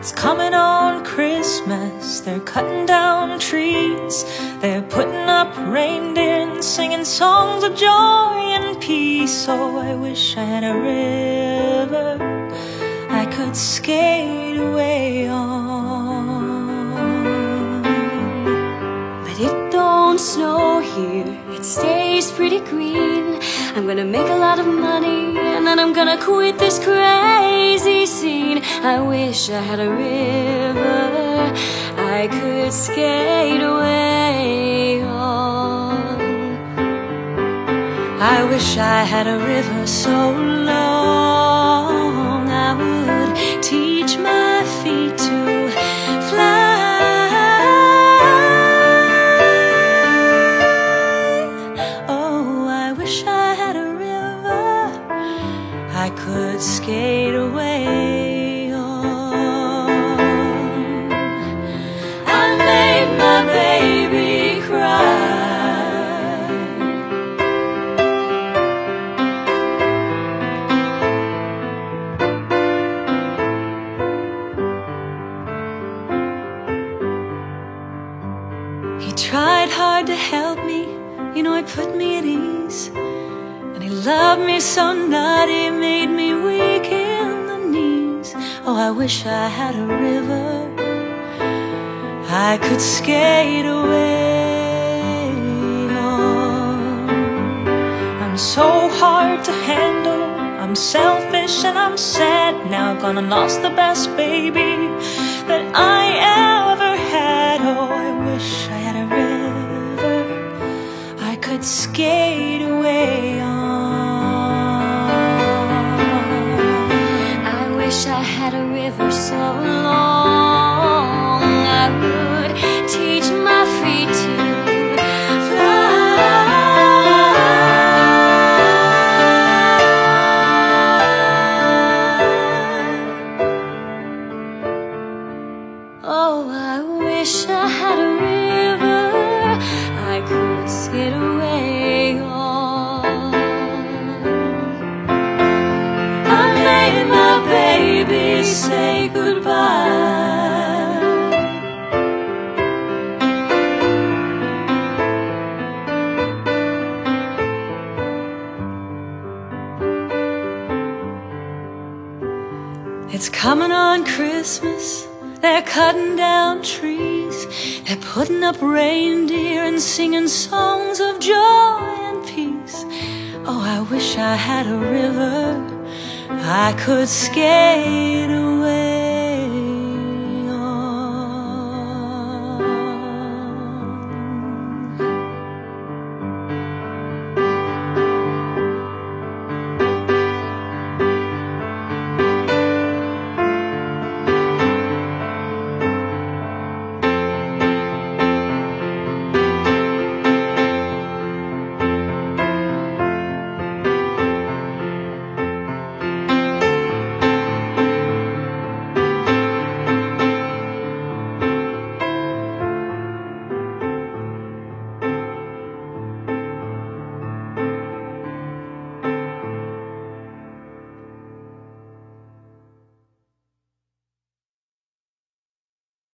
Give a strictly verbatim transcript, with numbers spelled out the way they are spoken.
It's coming on Christmas, they're cutting down trees, they're putting up reindeer and singing songs of joy and peace. Oh, I wish I had a river I could skate away on. But it don't snow here, it stays pretty green. I'm gonna make a lot of money and then I'm gonna quit this crazy scene. I wish I had a river I could skate away on. I wish I had a river so long I would teach my feet to fly. Oh, I wish I had a river I could skate away on. I made my baby cry. He tried hard to help me, you know, he put me at ease. And he loved me so naughty, made me weak in the knees. Oh, I wish I had a river I could skate away on. I'm so hard to handle, I'm selfish and I'm sad. Now I'm gonna lost the best baby that I ever had. Oh, I wish I had a river I could skate away on. I wish I had a river so long I would teach my feet to Oh, I wish I had a river I could skate away on. I made my baby say goodbye. It's coming on Christmas, they're cutting down trees, they're putting up reindeer and singing songs of joy and peace. Oh, I wish I had a river I could skate away.